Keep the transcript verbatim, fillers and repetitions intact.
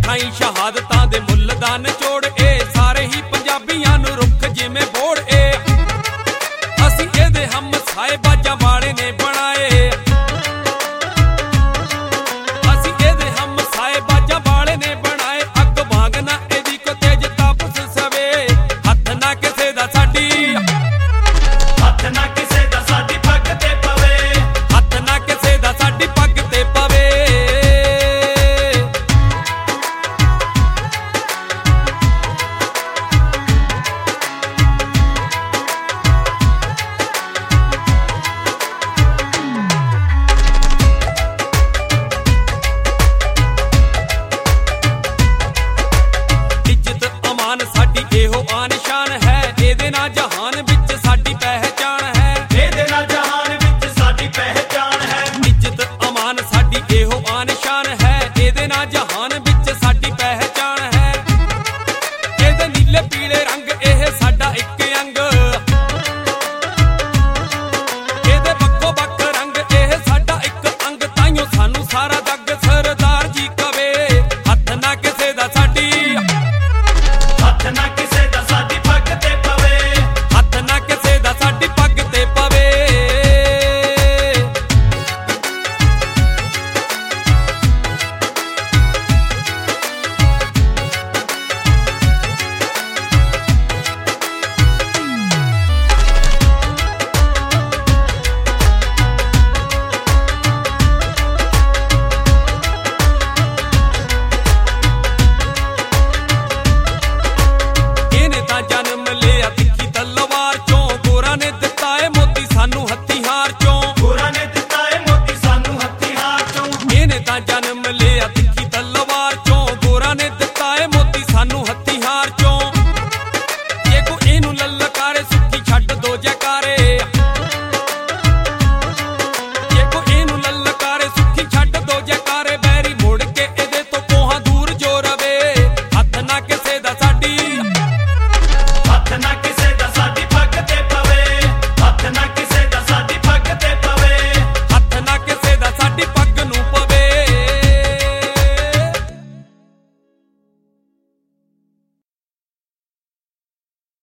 ਅਠਾਈ ਸ਼ਹਾਦਤਾਂ ਦੇ ਮੁੱਲ ਦਾ ਨਿਚੋੜ ਇਹ ਸਾਰੇ ਹੀ ਪੰਜਾਬੀਆਂ ਨੂੰ ਰੁੱਖ ਜਿਵੇਂ ਬੋੜ ਇਹ ਅਸੀਂ ਇਹਦੇ ਹਮ ਸਾਏ ਬਾਜਾਂ ਵਾਲੇ ਨੇ ਬਣਾਏ ਅਸੀਂ ਇਹਦੇ ਹਮ ਸਾਏ ਬਾਜਾਂ ਵਾਲੇ ਨੇ ਬਣਾਏ ਅੱਗ ਵਾਂਗ ਨਾ ਇਹਦੀ ਕੋ ਤੇਜ ਤਾਪਸ ਸਵੇ ਹੱਥ ਨਾ ਕਿਸੇ ਦਾ ਸਾਡੀ ਹੱਥ ਨਾ ਕਿਸੇ ਦਾ ਸਾਡੀ ਪੱਗ ਤੇ ਪਵੇ ਹੱਥ ਨਾ ਕਿਸੇ ਦਾ ਸਾਡੀ ਪੱਗ ਤੇ ਪਵੇ ਸਾਡੀ ਇਹੋ ਆਨ ਸ਼ਾਨ ਹੈ ਇਹਦੇ ਨਾਲ ਜਹਾਨ ਵਿੱਚ ਸਾਡੀ ਪਹਿਚਾਣ ਹੈ ਇਹਦੇ ਨਾਲ ਜਹਾਨ ਵਿੱਚ ਸਾਡੀ ਪਹਿਚਾਣ ਹੈ ਇੱਜ਼ਤ ਅਮਾਨ ਸਾਡੀ ਇਹੋ ਆਨ ਸ਼ਾਨ ਹੈ ਇਹਦੇ ਨਾਲ ਜਹਾਨ ਵਿੱਚ ਸਾਡੀ ਪਹਿਚਾਣ ਹੈ ਇਹਦੇ ਨੀਲੇ ਪੀਲੇ